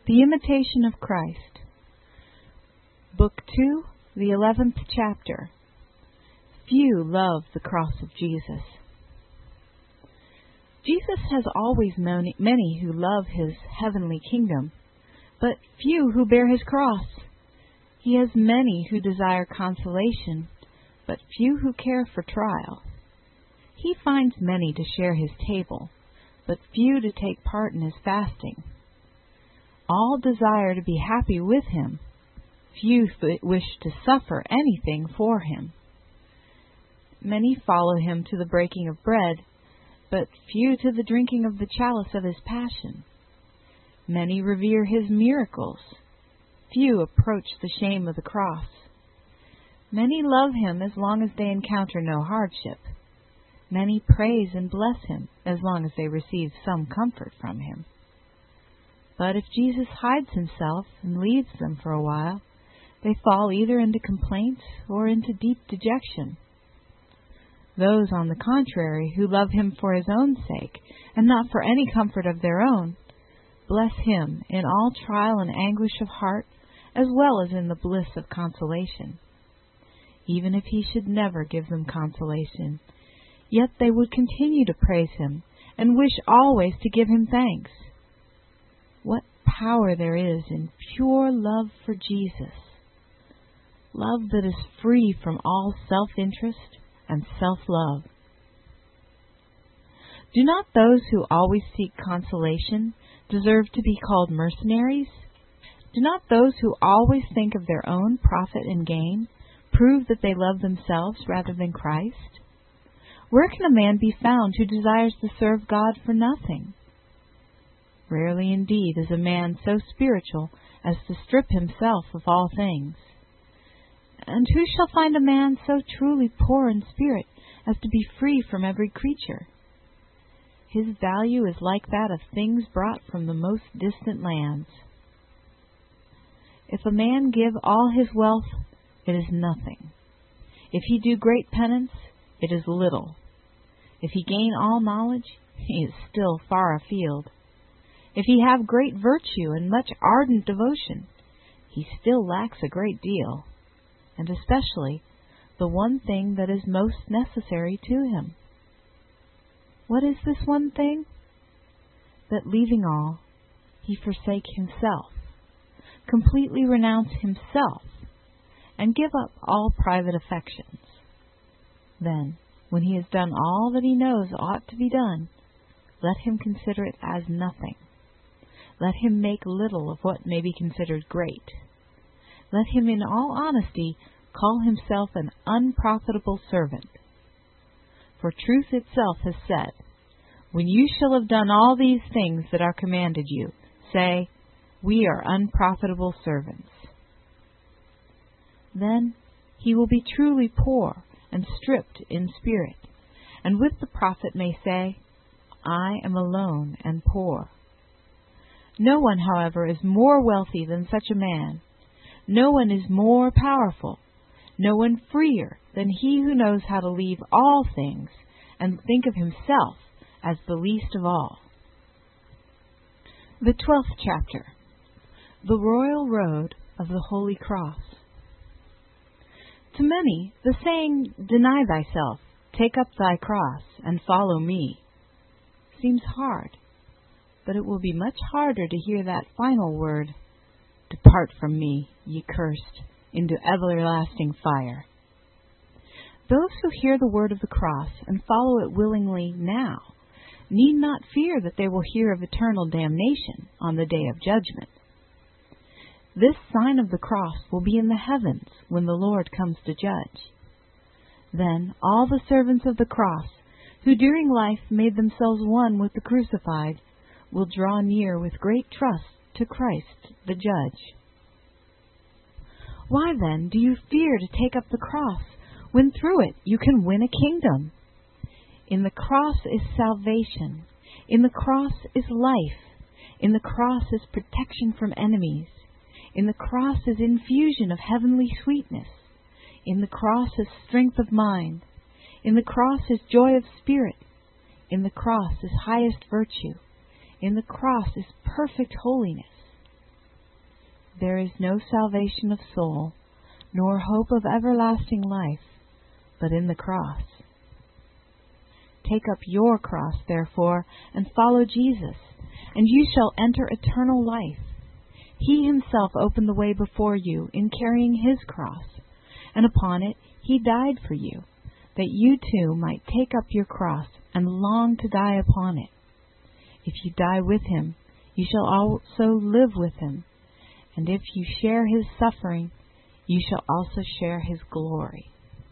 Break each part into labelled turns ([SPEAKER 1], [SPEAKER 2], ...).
[SPEAKER 1] The Imitation of Christ. Book 2, the 11th chapter. Few love the cross of Jesus. Jesus has always many who love his heavenly kingdom, but few who bear his cross. He has many who desire consolation, but few who care for trial. He finds many to share his table, but few to take part in his fasting. All desire to be happy with him. Few wish to suffer anything for him. Many follow him to the breaking of bread, but few to the drinking of the chalice of his passion. Many revere his miracles. Few approach the shame of the cross. Many love him as long as they encounter no hardship. Many praise and bless him as long as they receive some comfort from him. But if Jesus hides himself and leaves them for a while, they fall either into complaints or into deep dejection. Those, on the contrary, who love him for his own sake, and not for any comfort of their own, bless him in all trial and anguish of heart, as well as in the bliss of consolation. Even if he should never give them consolation, yet they would continue to praise him, and wish always to give him thanks. What power there is in pure love for Jesus, love that is free from all self-interest and self-love. Do not those who always seek consolation deserve to be called mercenaries? Do not those who always think of their own profit and gain prove that they love themselves rather than Christ? Where can a man be found who desires to serve God for nothing? Rarely indeed is a man so spiritual as to strip himself of all things. And who shall find a man so truly poor in spirit as to be free from every creature? His value is like that of things brought from the most distant lands. If a man give all his wealth, it is nothing. If he do great penance, it is little. If he gain all knowledge, he is still far afield. If he have great virtue and much ardent devotion, he still lacks a great deal, and especially the one thing that is most necessary to him. What is this one thing? That leaving all, he forsake himself, completely renounce himself, and give up all private affections. Then, when he has done all that he knows ought to be done, let him consider it as nothing. Let him make little of what may be considered great. Let him in all honesty call himself an unprofitable servant. For truth itself has said, "When you shall have done all these things that are commanded you, say, we are unprofitable servants." Then he will be truly poor and stripped in spirit, and with the prophet may say, "I am alone and poor." No one, however, is more wealthy than such a man. No one is more powerful. No one freer than he who knows how to leave all things and think of himself as the least of all. The 12th chapter. The Royal Road of the Holy Cross. To many, the saying, "Deny thyself, take up thy cross, and follow me," seems hard. But it will be much harder to hear that final word, "Depart from me, ye cursed, into everlasting fire." Those who hear the word of the cross and follow it willingly now need not fear that they will hear of eternal damnation on the day of judgment. This sign of the cross will be in the heavens when the Lord comes to judge. Then all the servants of the cross, who during life made themselves one with the crucified, will draw near with great trust to Christ the Judge. Why then do you fear to take up the cross, when through it you can win a kingdom? In the cross is salvation. In the cross is life. In the cross is protection from enemies. In the cross is infusion of heavenly sweetness. In the cross is strength of mind. In the cross is joy of spirit. In the cross is highest virtue. In the cross is perfect holiness. there is no salvation of soul, nor hope of everlasting life, but in the cross. Take up your cross, therefore, and follow Jesus, and you shall enter eternal life. He himself opened the way before you in carrying his cross, and upon it he died for you, that you too might take up your cross and long to die upon it. If you die with him, you shall also live with him, and if you share his suffering, you shall also share his glory.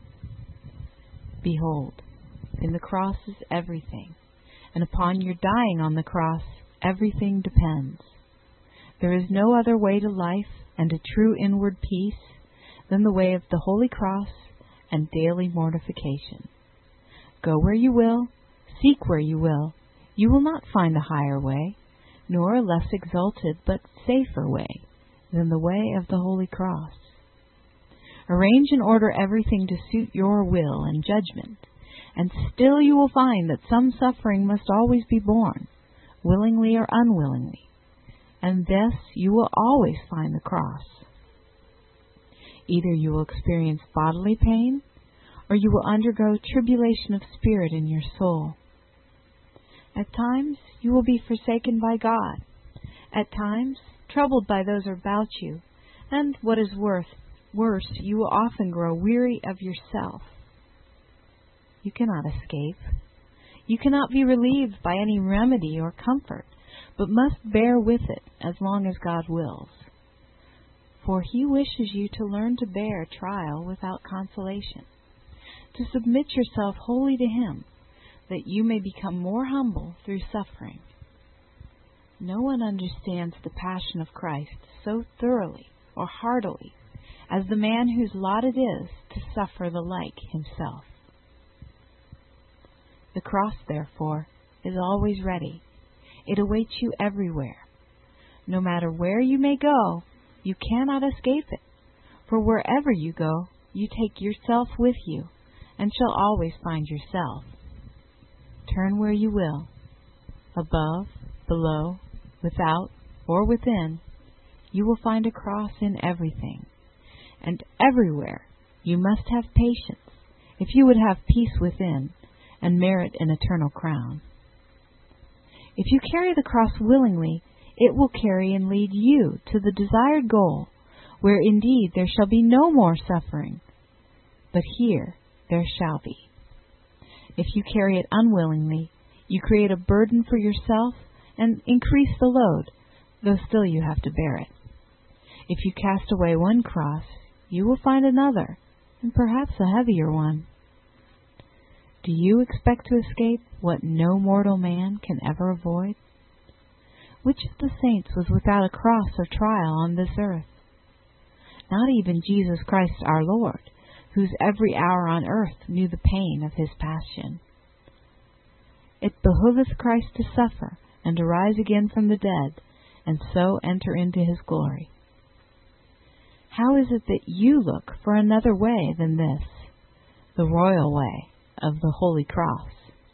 [SPEAKER 1] Behold, in the cross is everything, and upon your dying on the cross, everything depends. There is no other way to life and to true inward peace than the way of the Holy Cross and daily mortification. Go where you will, seek where you will not find a higher way, nor a less exalted but safer way than the way of the Holy Cross. Arrange and order everything to suit your will and judgment, and still you will find that some suffering must always be borne, willingly or unwillingly, and thus you will always find the cross. Either you will experience bodily pain, or you will undergo tribulation of spirit in your soul. At times you will be forsaken by God, at times troubled by those about you, and what is worse, you will often grow weary of yourself. You cannot escape. You cannot be relieved by any remedy or comfort, but must bear with it as long as God wills. For he wishes you to learn to bear trial without consolation, to submit yourself wholly to him, that you may become more humble through suffering. No one understands the passion of Christ so thoroughly or heartily as the man whose lot it is to suffer the like himself. The cross, therefore, is always ready. It awaits you everywhere. No matter where you may go, you cannot escape it, for wherever you go, you take yourself with you, and shall always find yourself. Turn where you will, above, below, without, or within, you will find a cross in everything. And everywhere you must have patience, if you would have peace within, and merit an eternal crown. If you carry the cross willingly, it will carry and lead you to the desired goal, where indeed there shall be no more suffering, but here there shall be. If you carry it unwillingly, you create a burden for yourself and increase the load, though still you have to bear it. If you cast away one cross, you will find another, and perhaps a heavier one. Do you expect to escape what no mortal man can ever avoid? Which of the saints was without a cross or trial on this earth? Not even Jesus Christ our Lord, whose every hour on earth knew the pain of his passion. It behoveth Christ to suffer and to rise again from the dead, and so enter into his glory. How is it that you look for another way than this, the royal way of the Holy Cross?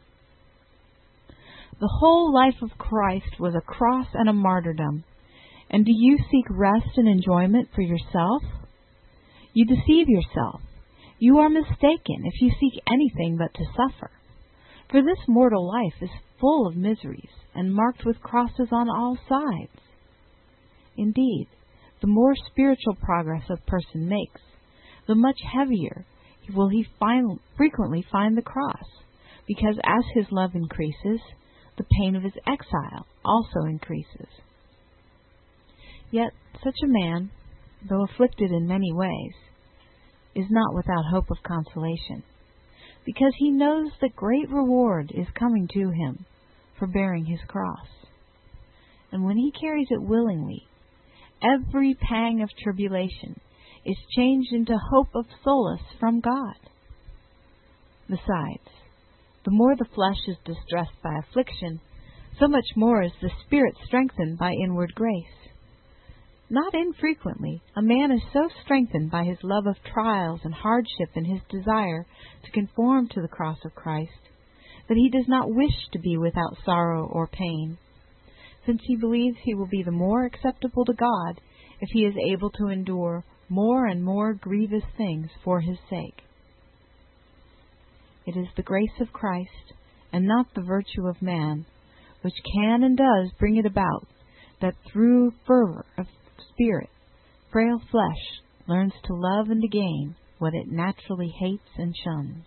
[SPEAKER 1] The whole life of Christ was a cross and a martyrdom. And do you seek rest and enjoyment for yourself? You deceive yourself. You are mistaken if you seek anything but to suffer. For this mortal life is full of miseries and marked with crosses on all sides. Indeed, the more spiritual progress a person makes, the much heavier will he frequently find the cross, because as his love increases, the pain of his exile also increases. Yet such a man, though afflicted in many ways, is not without hope of consolation, because he knows that great reward is coming to him for bearing his cross. And when he carries it willingly, every pang of tribulation is changed into hope of solace from God. Besides, the more the flesh is distressed by affliction, so much more is the spirit strengthened by inward grace. Not infrequently, a man is so strengthened by his love of trials and hardship and his desire to conform to the cross of Christ, that he does not wish to be without sorrow or pain, since he believes he will be the more acceptable to God if he is able to endure more and more grievous things for his sake. It is the grace of Christ, and not the virtue of man, which can and does bring it about, that through fervor of spirit, frail flesh learns to love and to gain what it naturally hates and shuns.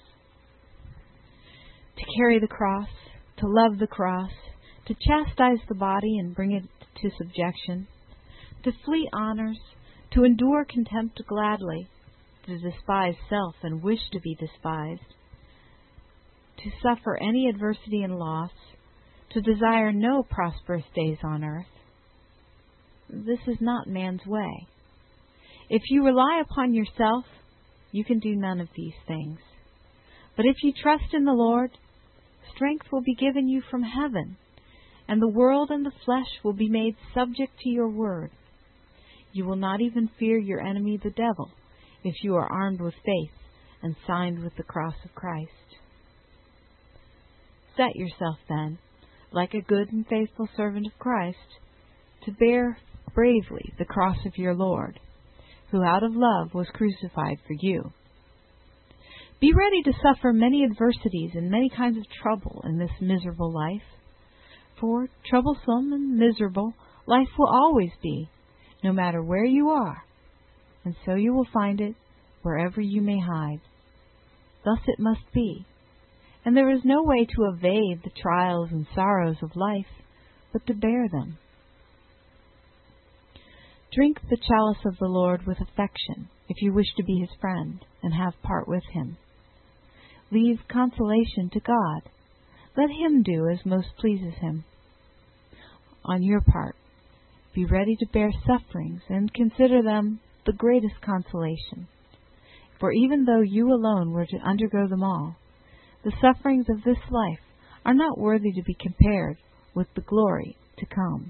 [SPEAKER 1] To carry the cross, to love the cross, to chastise the body and bring it to subjection, to flee honors, to endure contempt gladly, to despise self and wish to be despised, to suffer any adversity and loss, to desire no prosperous days on earth. This is not man's way. If you rely upon yourself, you can do none of these things. But if you trust in the Lord, strength will be given you from heaven, and the world and the flesh will be made subject to your word. You will not even fear your enemy the devil, if you are armed with faith and signed with the cross of Christ. Set yourself, then, like a good and faithful servant of Christ, to bear bravely the cross of your Lord, who out of love was crucified for you. Be ready to suffer many adversities and many kinds of trouble in this miserable life, for troublesome and miserable life will always be, no matter where you are, and so you will find it wherever you may hide. Thus it must be, and there is no way to evade the trials and sorrows of life, but to bear them. Drink the chalice of the Lord with affection, if you wish to be his friend and have part with him. Leave consolation to God. Let him do as most pleases him. On your part, be ready to bear sufferings and consider them the greatest consolation. For even though you alone were to undergo them all, the sufferings of this life are not worthy to be compared with the glory to come.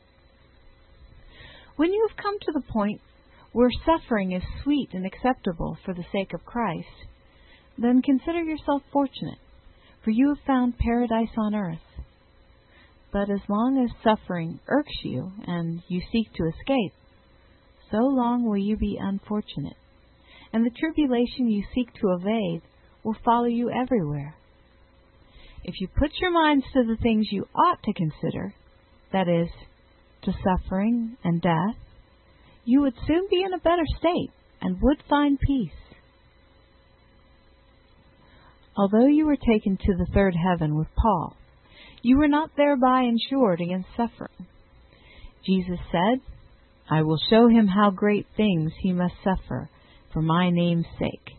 [SPEAKER 1] When you have come to the point where suffering is sweet and acceptable for the sake of Christ, then consider yourself fortunate, for you have found paradise on earth. But as long as suffering irks you and you seek to escape, so long will you be unfortunate, and the tribulation you seek to evade will follow you everywhere. If you put your minds to the things you ought to consider, that is, to suffering and death, you would soon be in a better state and would find peace. Although you were taken to the third heaven with Paul, you were not thereby insured against suffering. Jesus said, "I will show him how great things he must suffer for my name's sake."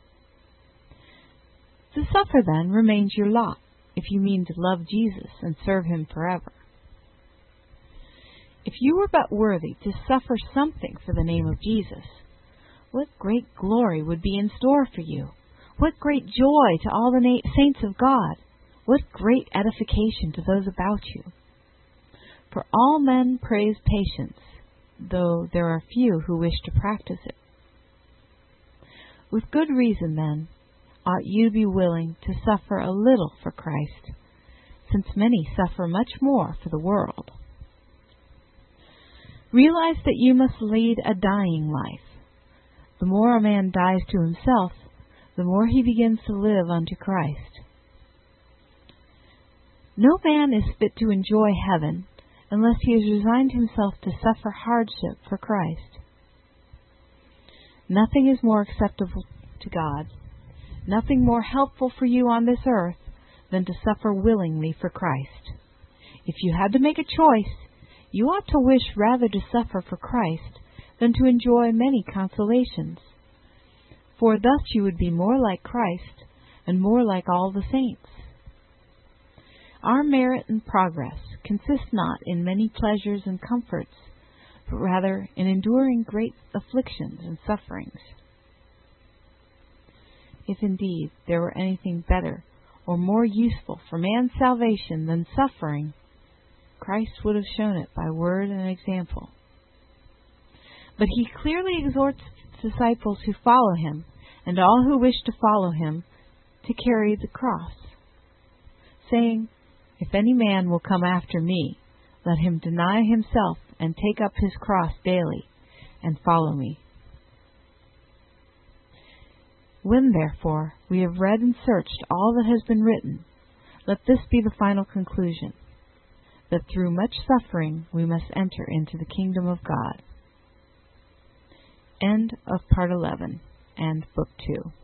[SPEAKER 1] To suffer, then, remains your lot, if you mean to love Jesus and serve him forever. If you were but worthy to suffer something for the name of Jesus, what great glory would be in store for you! What great joy to all the saints of God! What great edification to those about you! For all men praise patience, though there are few who wish to practice it. With good reason, then, ought you be willing to suffer a little for Christ, since many suffer much more for the world. Realize that you must lead a dying life. The more a man dies to himself, the more he begins to live unto Christ. No man is fit to enjoy heaven unless he has resigned himself to suffer hardship for Christ. Nothing is more acceptable to God, nothing more helpful for you on this earth than to suffer willingly for Christ. If you had to make a choice, you ought to wish rather to suffer for Christ than to enjoy many consolations, for thus you would be more like Christ and more like all the saints. Our merit and progress consist not in many pleasures and comforts, but rather in enduring great afflictions and sufferings. If indeed there were anything better or more useful for man's salvation than suffering, Christ would have shown it by word and example. But he clearly exhorts disciples who follow him, and all who wish to follow him, to carry the cross, saying, "If any man will come after me, let him deny himself and take up his cross daily, and follow me. When, therefore, we have read and searched all that has been written, let this be the final conclusion, that through much suffering we must enter into the kingdom of God. End of Part 11 and Book 2.